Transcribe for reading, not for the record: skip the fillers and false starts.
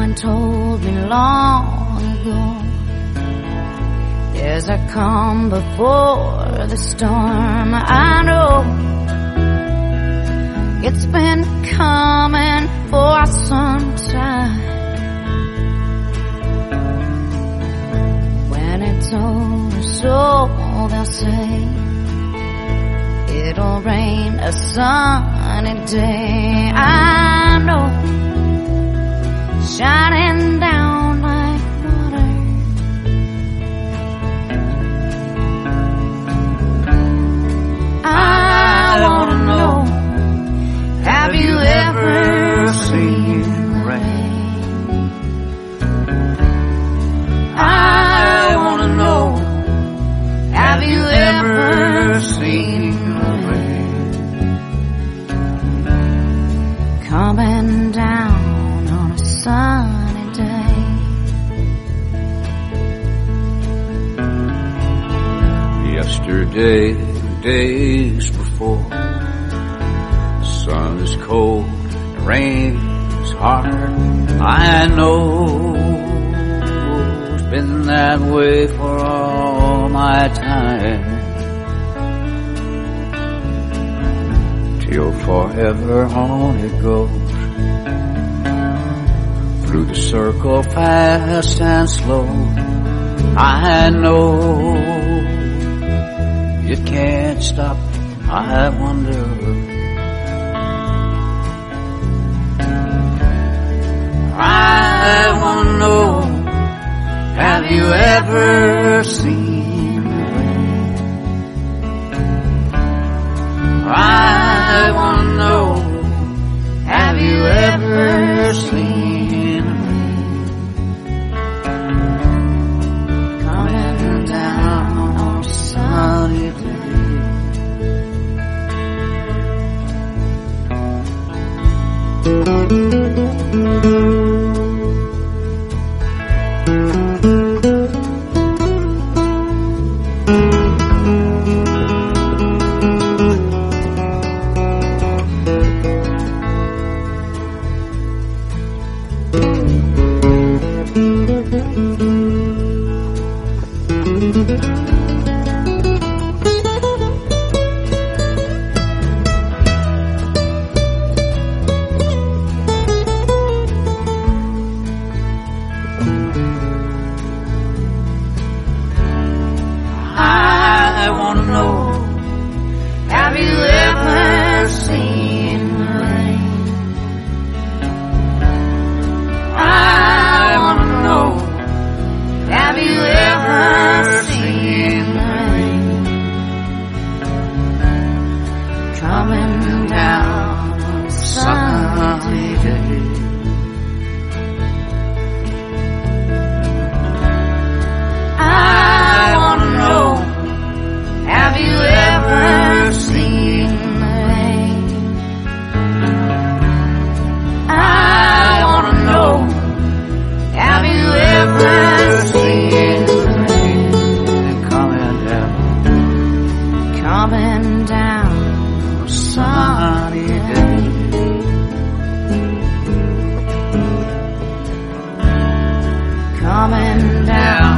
Someone told me long ago, there's a calm before the storm. I know it's been coming for some time. When it's over, so they'll say, it'll rain a sunny day. I know, shining down like water. I wanna know, have you ever seen rain? I wanna know, have you ever seen rain? Coming down on a sunny day. Yesterday, days before, the sun is cold, the rain is hard. I know it's been that way for all my time, till forever on it goes, through the circle fast and slow. I know it can't stop. I wonder, I wanna know, have you ever seen rain? I wanna know, have you ever seen rain? Coming down on a sunny day. I wanna know, have you ever seen rain? I wanna know, have you ever seen rain? Coming down on a sunny day. I wanna know, have you ever seen rain? I wanna know, have you ever seen rain? Coming down on a sunny day. Coming down